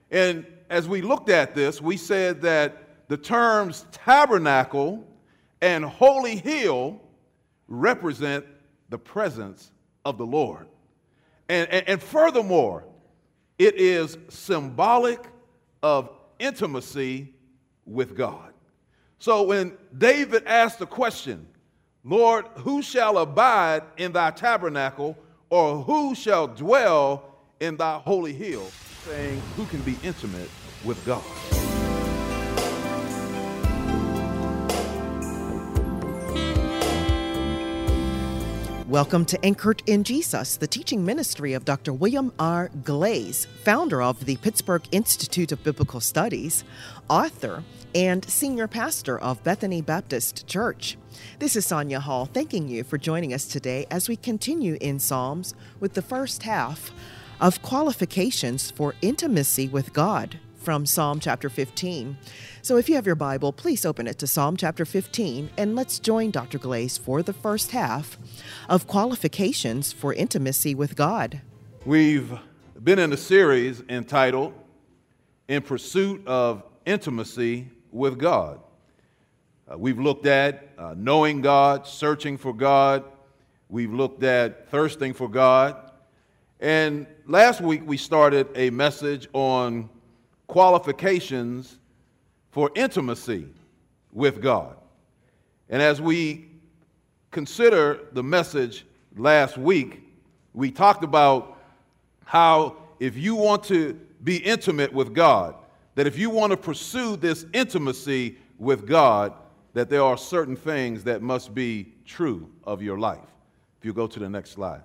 And as we looked at this, we said that the terms tabernacle and holy hill represent the presence of the Lord. And furthermore, it is symbolic of intimacy with God. So when David asked the question, Lord, who shall abide in thy tabernacle, or who shall dwell in thy holy hill? Saying, who can be intimate with God? Welcome to Anchored in Jesus, the teaching ministry of Dr. William R. Glaze, founder of the Pittsburgh Institute of Biblical Studies, author, and senior pastor of Bethany Baptist Church. This is Sonia Hall thanking you for joining us today as we continue in Psalms with the first half of qualifications for intimacy with God from Psalm chapter 15. So if you have your Bible, please open it to Psalm chapter 15, and let's join Dr. Glaze for the first half of qualifications for intimacy with God. We've been in a series entitled In Pursuit of Intimacy with God. We've looked at knowing God, searching for God. We've looked at thirsting for God. And last week we started a message on qualifications for intimacy with God. And as we consider the message last week, we talked about how if you want to be intimate with God, that if you want to pursue this intimacy with God, that there are certain things that must be true of your life. If you go to the next slide.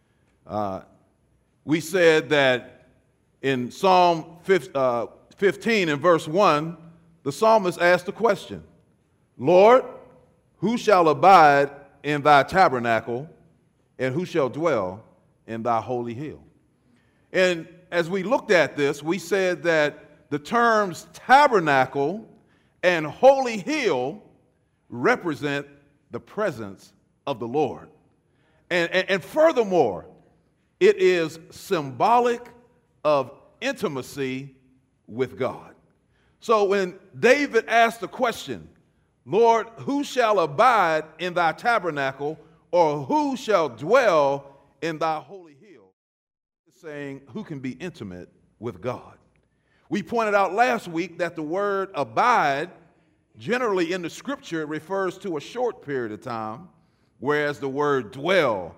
We said that in Psalm 15 and verse 1, the psalmist asked the question, Lord, who shall abide in thy tabernacle, and who shall dwell in thy holy hill? And as we looked at this, we said that the terms tabernacle and holy hill represent the presence of the Lord. And furthermore, it is symbolic of intimacy with God. So when David asked the question, Lord, who shall abide in thy tabernacle, or who shall dwell in thy holy hill? It's saying, who can be intimate with God? We pointed out last week that the word abide generally in the scripture refers to a short period of time, whereas the word dwell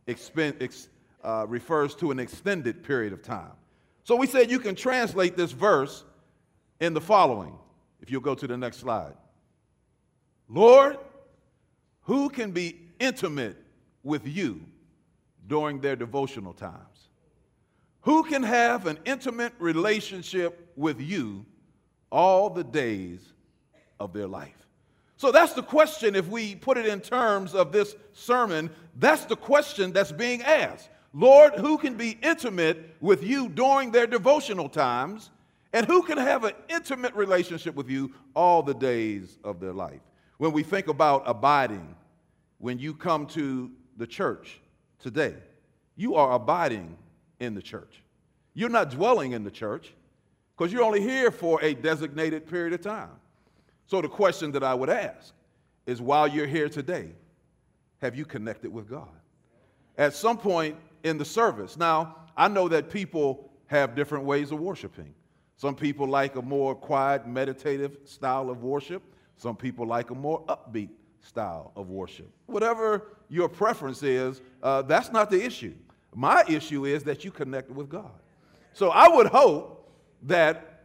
refers to an extended period of time. So we said you can translate this verse in the following, if you'll go to the next slide. Lord, who can be intimate with you during their devotional times? Who can have an intimate relationship with you all the days of their life? So that's the question. If we put it in terms of this sermon, that's the question that's being asked. Lord, who can be intimate with you during their devotional times, and who can have an intimate relationship with you all the days of their life? When we think about abiding, when you come to the church today, you are abiding in the church. You're not dwelling in the church because you're only here for a designated period of time. So the question that I would ask is, while you're here today, have you connected with God? At some point in the service. Now, I know that people have different ways of worshiping. Some people like a more quiet, meditative style of worship. Some people like a more upbeat style of worship. Whatever your preference is, that's not the issue. My issue is that you connect with God. So I would hope that,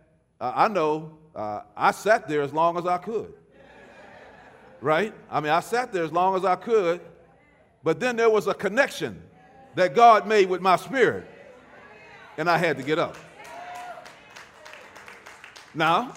I sat there as long as I could. Right? I mean, I sat there as long as I could, but then there was a connection that God made with my spirit, and I had to get up. Now,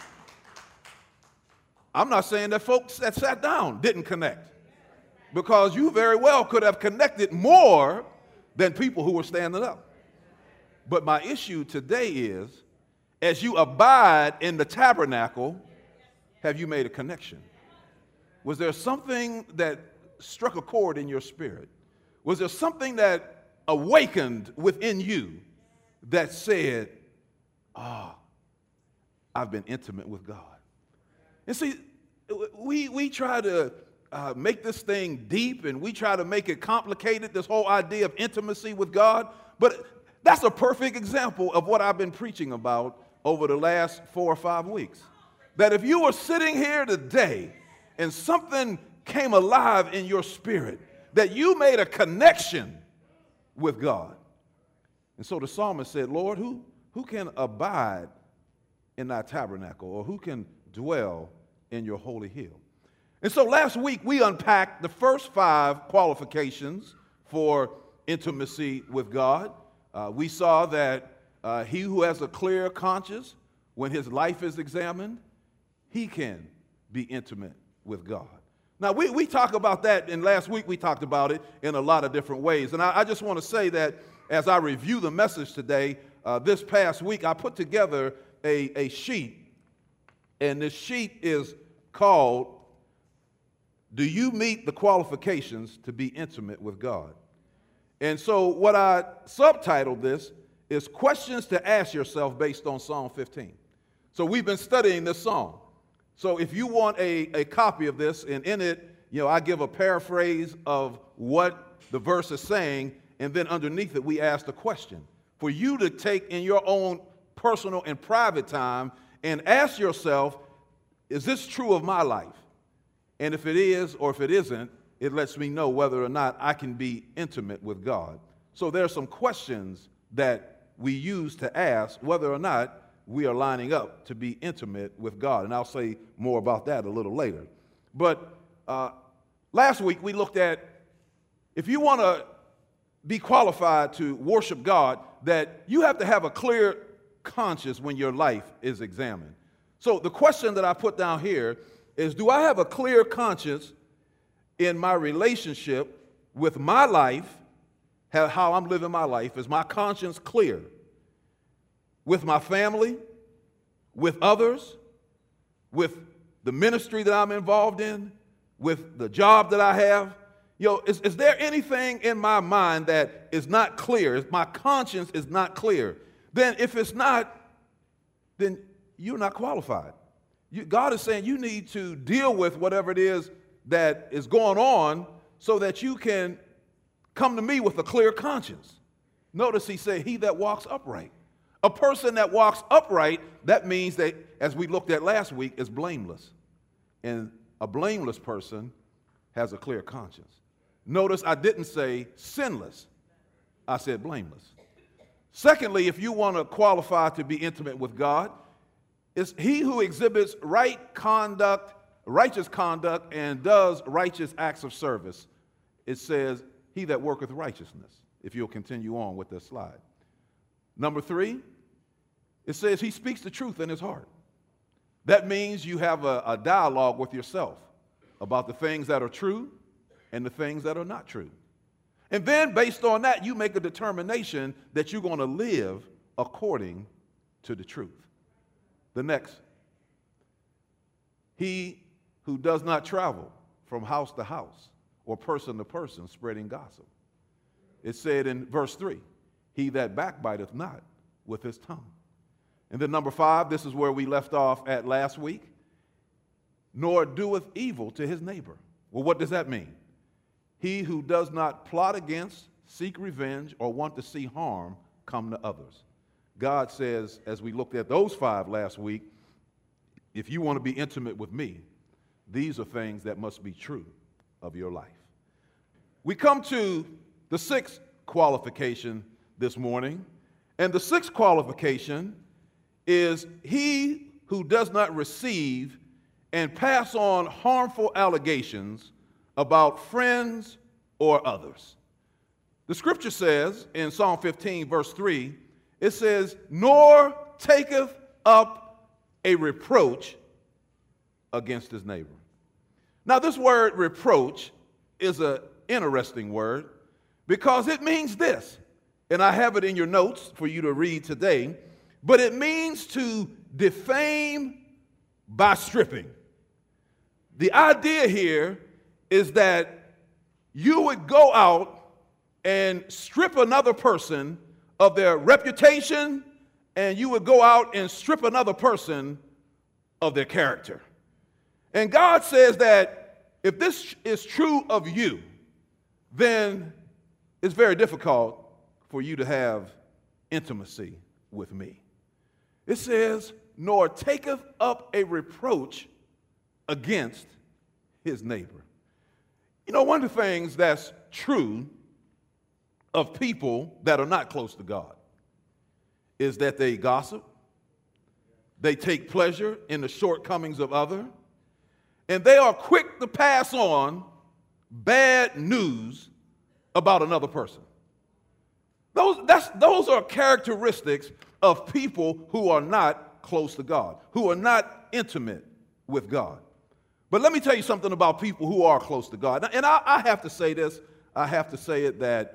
I'm not saying that folks that sat down didn't connect, because you very well could have connected more than people who were standing up. But my issue today is, as you abide in the tabernacle, have you made a connection? Was there something that struck a chord in your spirit? Was there something that awakened within you that said, I've been intimate with God. And see, we try to make this thing deep, and we try to make it complicated, this whole idea of intimacy with God. But that's a perfect example of what I've been preaching about over the last 4 or 5 weeks. That if you were sitting here today and something came alive in your spirit, that you made a connection with God. And so the psalmist said, Lord, who can abide in thy tabernacle, or who can dwell in your holy hill? And so last week we unpacked the first 5 qualifications for intimacy with God. We saw that he who has a clear conscience, when his life is examined, he can be intimate with God. Now, we talk about that, and last week we talked about it in a lot of different ways. And I just want to say that as I review the message today, this past week, I put together a sheet, and this sheet is called, Do You Meet the Qualifications to Be Intimate with God? And so what I subtitled this is Questions to Ask Yourself based on Psalm 15. So we've been studying this psalm. So if you want a copy of this, and in it, I give a paraphrase of what the verse is saying, and then underneath it, we ask the question for you to take in your own personal and private time and ask yourself, is this true of my life? And if it is, or if it isn't, it lets me know whether or not I can be intimate with God. So there are some questions that we use to ask whether or not we are lining up to be intimate with God. And I'll say more about that a little later. But last week we looked at, if you want to be qualified to worship God, that you have to have a clear conscience when your life is examined. So the question that I put down here is, do I have a clear conscience in my relationship with my life, how I'm living my life? Is my conscience clear? With my family, with others, with the ministry that I'm involved in, with the job that I have? Is there anything in my mind that is not clear? If my conscience is not clear, then if it's not, then you're not qualified. God is saying you need to deal with whatever it is that is going on so that you can come to me with a clear conscience. Notice he said, he that walks upright. A person that walks upright, that means that, as we looked at last week, is blameless. And a blameless person has a clear conscience. Notice I didn't say sinless. I said blameless. Secondly, if you want to qualify to be intimate with God, it's he who exhibits righteous conduct, and does righteous acts of service. It says, he that worketh righteousness, if you'll continue on with this slide. Number 3, it says he speaks the truth in his heart. That means you have a dialogue with yourself about the things that are true and the things that are not true. And then based on that, you make a determination that you're going to live according to the truth. The next, he who does not travel from house to house or person to person spreading gossip. It said in verse 3, he that backbiteth not with his tongue. And then number 5, this is where we left off at last week, nor doeth evil to his neighbor. Well, what does that mean? He who does not plot against, seek revenge, or want to see harm come to others. God says, as we looked at those 5 last week, if you want to be intimate with me, these are things that must be true of your life. We come to the 6th qualification this morning, and the 6th qualification is he who does not receive and pass on harmful allegations about friends or others. The scripture says in Psalm 15, verse 3, it says, nor taketh up a reproach against his neighbor. Now, this word reproach is an interesting word because it means this, and I have it in your notes for you to read today, but it means to defame by stripping. The idea here is that you would go out and strip another person of their reputation, and you would go out and strip another person of their character. And God says that if this is true of you, then it's very difficult for you to have intimacy with me. It says, nor taketh up a reproach against his neighbor. You know, one of the things that's true of people that are not close to God is that they gossip, they take pleasure in the shortcomings of others, and they are quick to pass on bad news about another person. Those are characteristics of people who are not close to God, who are not intimate with God. But let me tell you something about people who are close to God. And I have to say this. I have to say it that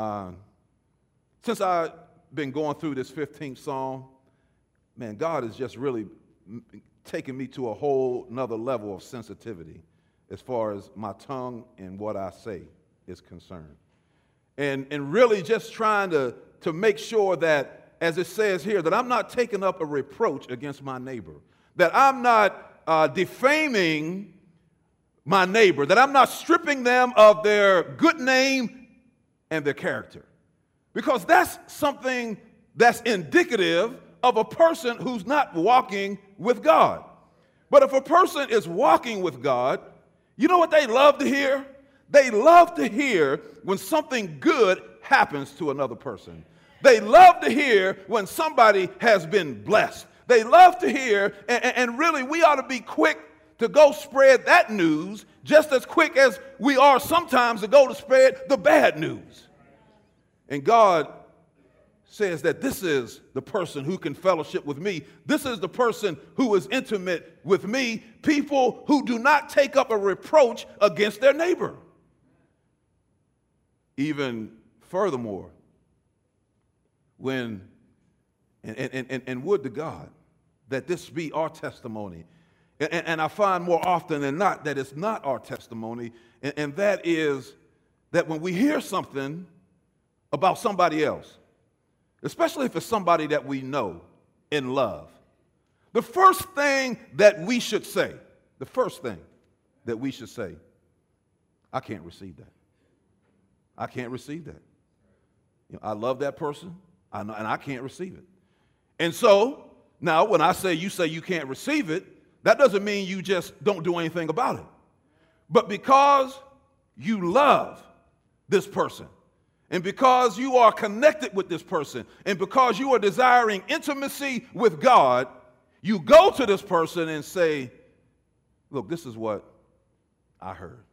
since I've been going through this 15th Psalm, man, God has just really taken me to a whole nother level of sensitivity as far as my tongue and what I say is concerned. And really just trying to make sure that, as it says here, that I'm not taking up a reproach against my neighbor, that I'm not defaming my neighbor, that I'm not stripping them of their good name and their character. Because that's something that's indicative of a person who's not walking with God. But if a person is walking with God, you know what they love to hear? They love to hear when something good happens to another person. They love to hear when somebody has been blessed. They love to hear, and really we ought to be quick to go spread that news just as quick as we are sometimes to go to spread the bad news. And God says that this is the person who can fellowship with me. This is the person who is intimate with me, people who do not take up a reproach against their neighbor. Even furthermore, when, and would to God that this be our testimony. And I find more often than not that it's not our testimony, and that is that when we hear something about somebody else, especially if it's somebody that we know and love, the first thing that we should say, I can't receive that. I can't receive that. You know, I love that person, and I can't receive it. And so, now when I say you can't receive it, that doesn't mean you just don't do anything about it. But because you love this person, and because you are connected with this person, and because you are desiring intimacy with God, you go to this person and say, look, this is what I heard.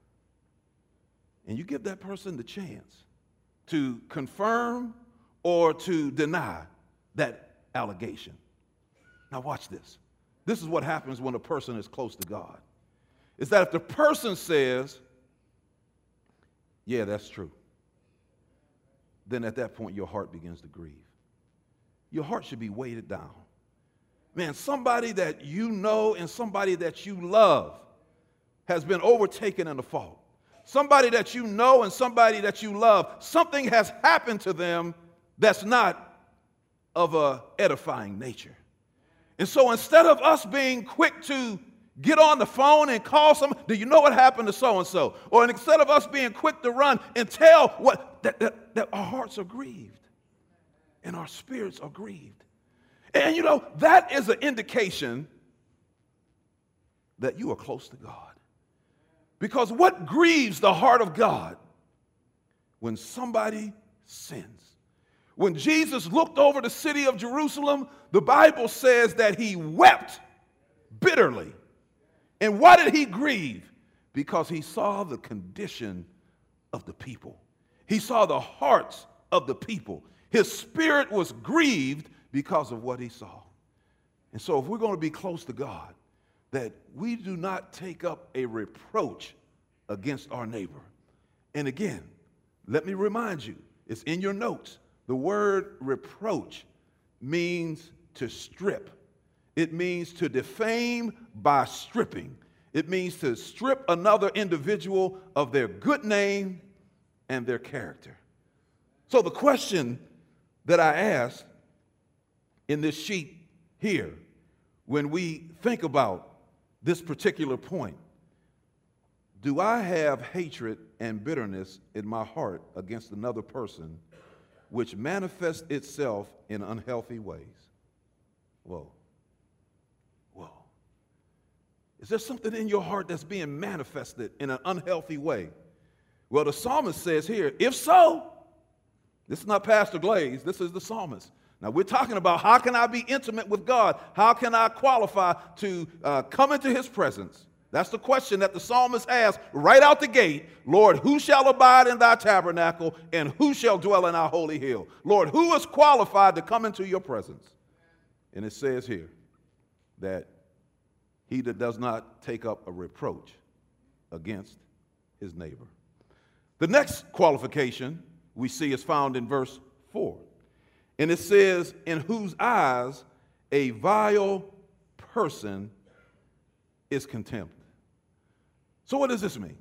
And you give that person the chance to confirm or to deny that allegation. Now watch this. This is what happens when a person is close to God. Is that if the person says, yeah, that's true, then at that point your heart begins to grieve. Your heart should be weighted down. Man, somebody that you know and somebody that you love has been overtaken in a fault. Somebody that you know and somebody that you love, something has happened to them that's not of a edifying nature. And so instead of us being quick to get on the phone and call someone, do you know what happened to so-and-so? Or instead of us being quick to run and tell that our hearts are grieved and our spirits are grieved. And you know, that is an indication that you are close to God. Because what grieves the heart of God? When somebody sins. When Jesus looked over the city of Jerusalem, the Bible says that he wept bitterly. And why did he grieve? Because he saw the condition of the people. He saw the hearts of the people. His spirit was grieved because of what he saw. And so if we're going to be close to God, that we do not take up a reproach against our neighbor. And again, let me remind you, it's in your notes. The word reproach means to strip. It means to defame by stripping. It means to strip another individual of their good name and their character. So the question that I asked in this sheet here when we think about this particular point. Do I have hatred and bitterness in my heart against another person, which manifests itself in unhealthy ways? Whoa. Whoa. Is there something in your heart that's being manifested in an unhealthy way? Well, the psalmist says here, if so, this is not Pastor Glaze, this is the psalmist. Now, we're talking about how can I be intimate with God? How can I qualify to come into his presence? That's the question that the psalmist asked right out the gate. Lord, who shall abide in thy tabernacle, and who shall dwell in our holy hill? Lord, who is qualified to come into your presence? And it says here that he that does not take up a reproach against his neighbor. The next qualification we see is found in verse 4. And it says, in whose eyes a vile person is contempt. So what does this mean?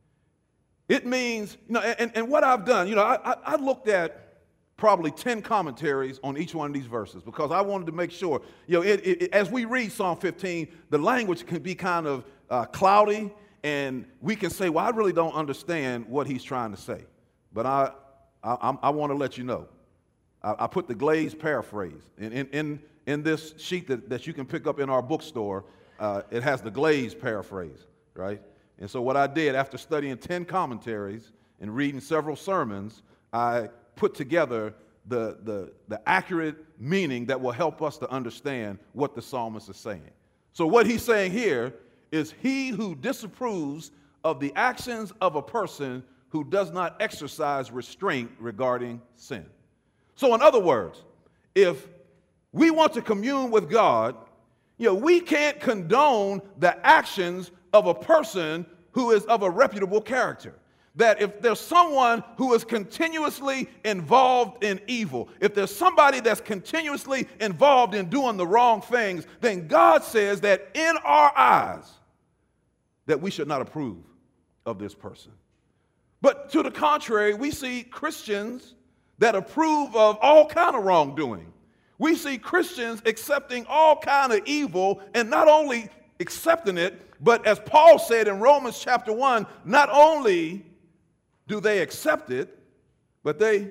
It means, and what I've done, I looked at probably 10 commentaries on each one of these verses because I wanted to make sure, as we read Psalm 15, the language can be kind of cloudy, and we can say, well, I really don't understand what he's trying to say. But I want to let you know. I put the Glaze paraphrase. In this sheet that you can pick up in our bookstore, it has the Glaze paraphrase, right? And so what I did after studying 10 commentaries and reading several sermons, I put together the accurate meaning that will help us to understand what the psalmist is saying. So what he's saying here is he who disapproves of the actions of a person who does not exercise restraint regarding sin. So in other words, if we want to commune with God, we can't condone the actions of a person who is of a reputable character. That if there's someone who is continuously involved in evil, if there's somebody that's continuously involved in doing the wrong things, then God says that in our eyes that we should not approve of this person. But to the contrary, we see Christians that approve of all kind of wrongdoing. We see Christians accepting all kind of evil, and not only accepting it, but as Paul said in Romans chapter 1, not only do they accept it, but they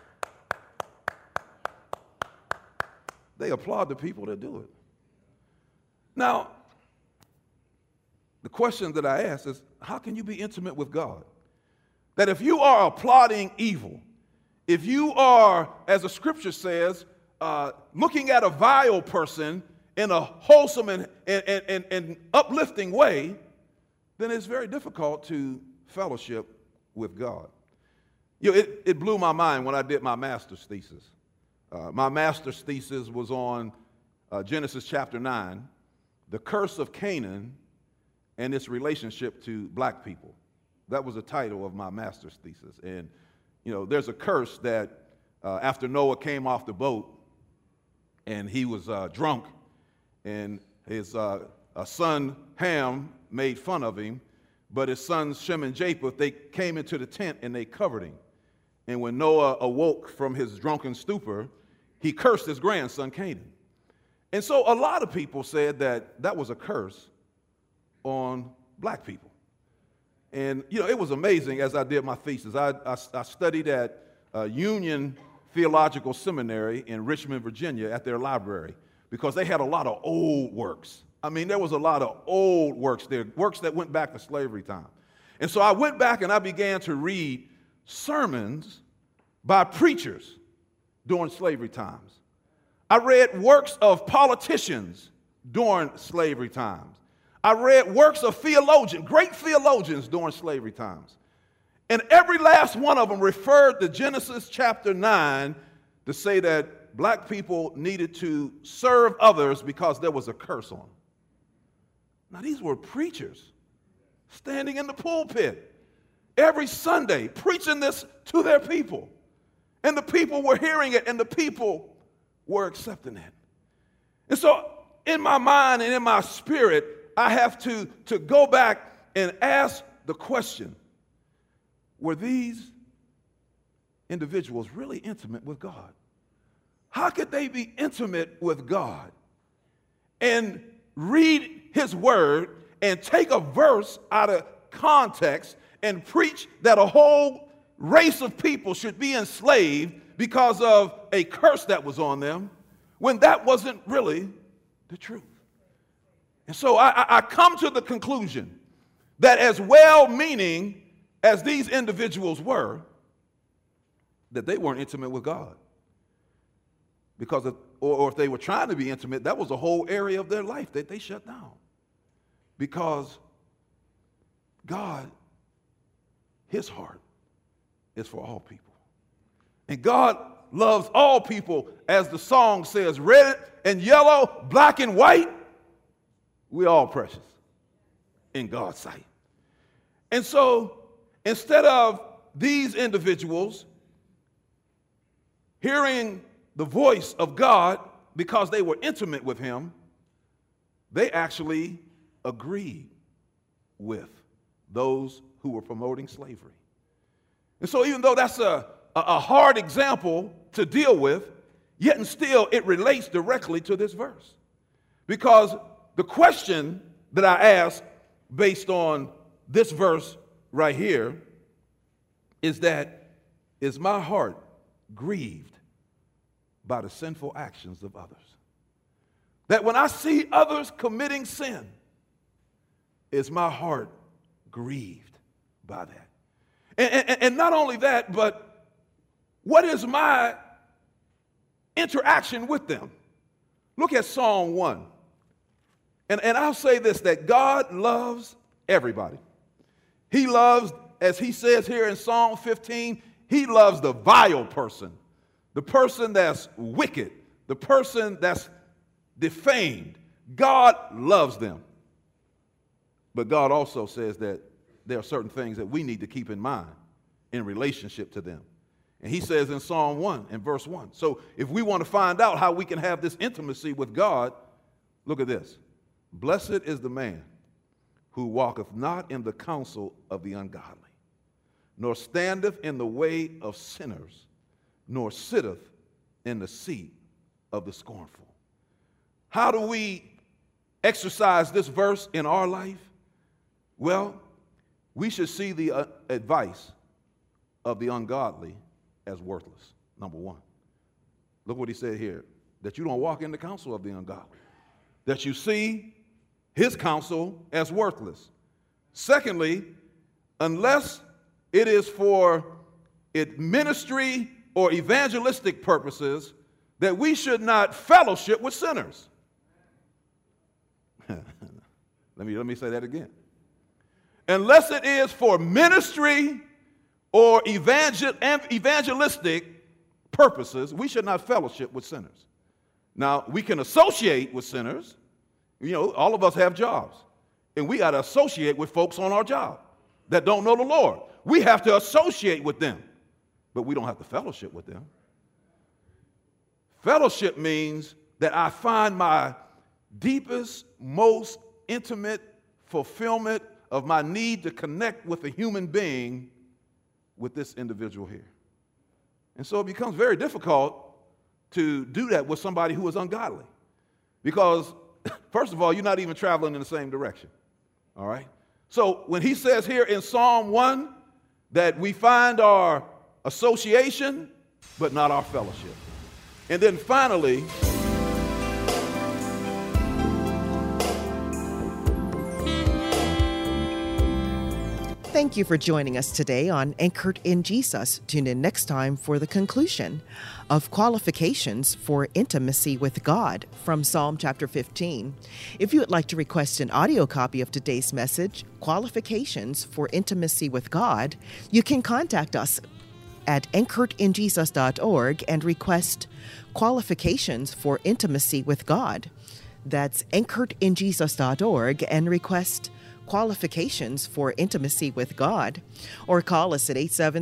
applaud the people that do it. Now, the question that I ask is, how can you be intimate with God? That if you are applauding evil, if you are, as the scripture says, looking at a vile person in a wholesome and uplifting way, then it's very difficult to fellowship with God. It blew my mind when I did my master's thesis. My master's thesis was on Genesis chapter 9, the curse of Canaan and its relationship to black people. That was the title of my master's thesis. And, there's a curse that after Noah came off the boat and he was drunk, and his son Ham made fun of him, but his sons Shem and Japheth, they came into the tent and they covered him. And when Noah awoke from his drunken stupor, he cursed his grandson Canaan. And so a lot of people said that was a curse on black people. And, it was amazing as I did my thesis. I studied at Union Theological Seminary in Richmond, Virginia at their library because they had a lot of old works. I mean, there was a lot of old works there, works that went back to slavery time. And so I went back and I began to read sermons by preachers during slavery times. I read works of politicians during slavery times. I read works of theologians, great theologians during slavery times. And every last one of them referred to Genesis chapter 9 to say that black people needed to serve others because there was a curse on them. Now, these were preachers standing in the pulpit every Sunday preaching this to their people. And the people were hearing it, and the people were accepting it. And so in my mind and in my spirit, I have to go back and ask the question, were these individuals really intimate with God? How could they be intimate with God and read his word and take a verse out of context and preach that a whole race of people should be enslaved because of a curse that was on them, when that wasn't really the truth. And so I come to the conclusion that as well-meaning as these individuals were, that they weren't intimate with God. Because or if they were trying to be intimate, that was a whole area of their life that they shut down. Because God, his heart is for all people. And God loves all people, as the song says, red and yellow, black and white. We're all precious in God's sight. And so instead of these individuals hearing the voice of God because they were intimate with him, they actually agreed with those who were promoting slavery. And so even though that's a hard example to deal with, yet and still it relates directly to this verse. Because the question that I ask based on this verse right here is that, is my heart grieved by the sinful actions of others? That when I see others committing sin, is my heart grieved by that? And not only that, but what is my interaction with them? Look at Psalm 1. And I'll say this, that God loves everybody. He loves, as he says here in Psalm 15, he loves the vile person, the person that's wicked, the person that's defamed. God loves them. But God also says that there are certain things that we need to keep in mind in relationship to them. And he says in Psalm 1 and verse 1. So if we want to find out how we can have this intimacy with God, look at this. Blessed is the man who walketh not in the counsel of the ungodly, nor standeth in the way of sinners, nor sitteth in the seat of the scornful. How do we exercise this verse in our life? Well, we should see the advice of the ungodly as worthless, number one. Look what he said here, that you don't walk in the counsel of the ungodly, that you see his counsel as worthless. Secondly, unless it is for ministry or evangelistic purposes, that we should not fellowship with sinners. Let me say that again. Unless it is for ministry or evangelistic purposes, we should not fellowship with sinners. Now, we can associate with sinners. You know, all of us have jobs, and we got to associate with folks on our job that don't know the Lord. We have to associate with them, but we don't have to fellowship with them. Fellowship means that I find my deepest, most intimate fulfillment of my need to connect with a human being with this individual here. And so it becomes very difficult to do that with somebody who is ungodly, because first of all, you're not even traveling in the same direction, all right? So when he says here in Psalm 1 that we find our association, but not our fellowship. And then finally, thank you for joining us today on Anchored in Jesus. Tune in next time for the conclusion of qualifications for intimacy with God from Psalm chapter 15. If you would like to request an audio copy of today's message, Qualifications for Intimacy with God, you can contact us at anchoredinjesus.org and request Qualifications for Intimacy with God. That's anchoredinjesus.org and request Qualifications for Intimacy with God, or call us at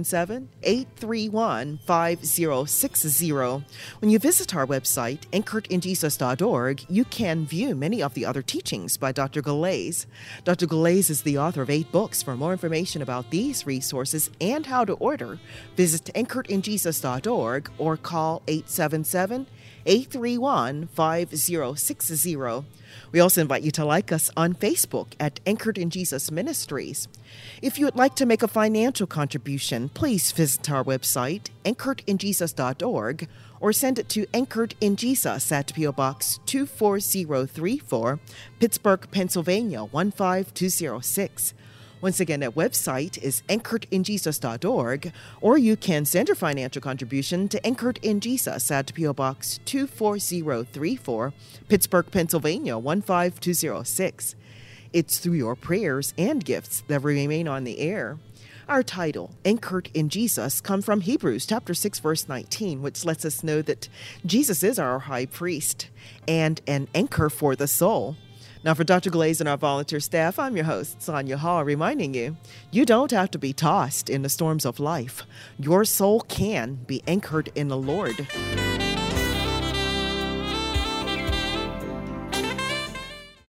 877-831-5060. When you visit our website, anchoredinjesus.org, you can view many of the other teachings by Dr. Galais. Dr. Galais is the author of 8 books. For more information about these resources and how to order, visit anchoredinjesus.org or call 877 831-5060. We also invite you to like us on Facebook at Anchored in Jesus Ministries. If you would like to make a financial contribution, please visit our website, anchoredinjesus.org, or send it to Anchored in Jesus at P.O. Box 24034, Pittsburgh, Pennsylvania 15206. Once again, that website is anchoredinjesus.org, or you can send your financial contribution to Anchored in Jesus at P.O. Box 24034, Pittsburgh, Pennsylvania 15206. It's through your prayers and gifts that we remain on the air. Our title, Anchored in Jesus, comes from Hebrews chapter 6, verse 19, which lets us know that Jesus is our high priest and an anchor for the soul. Now, for Dr. Glaze and our volunteer staff, I'm your host, Sonia Hall, reminding you, you don't have to be tossed in the storms of life. Your soul can be anchored in the Lord.